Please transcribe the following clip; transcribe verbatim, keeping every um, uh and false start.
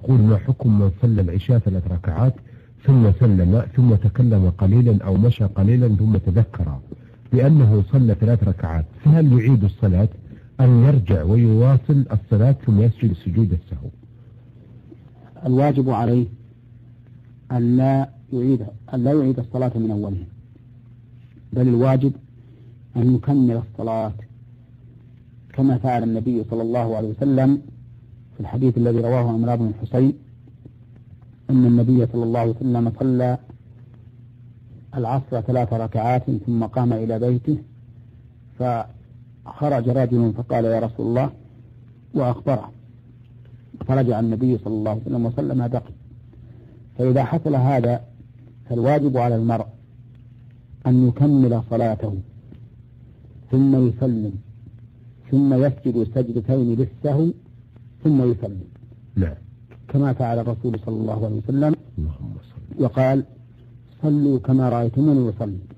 يقول ما حكم من صلى العشاء ثلاث ركعات ثم سلم ثم تكلم قليلا أو مشى قليلا ثم تذكر بأنه صلى ثلاث ركعات، فهل يعيد الصلاة أن يرجع ويواصل الصلاة ثم يسجد سجود السهو؟ الواجب عليه أن لا يعيد أن لا يعيد الصلاة من أولها، بل الواجب أن يكمل الصلاة كما فعل النبي صلى الله عليه وسلم في الحديث الذي رواه عمران بن الحصين أن النبي صلى الله عليه وسلم صلى العصر ثلاث ركعات ثم قام إلى بيته، فخرج رجل فقال يا رسول الله وأخبره، فرجع النبي صلى الله عليه وسلم وصلى ما بقي. فإذا حصل هذا فالواجب على المرء أن يكمل صلاته ثم يسلم ثم يسجد سجدتين للسهو ثم يسلم. نعم. كما فعل الرسول صلى الله عليه وسلم وقال صلوا كما رأيتموني يصلي.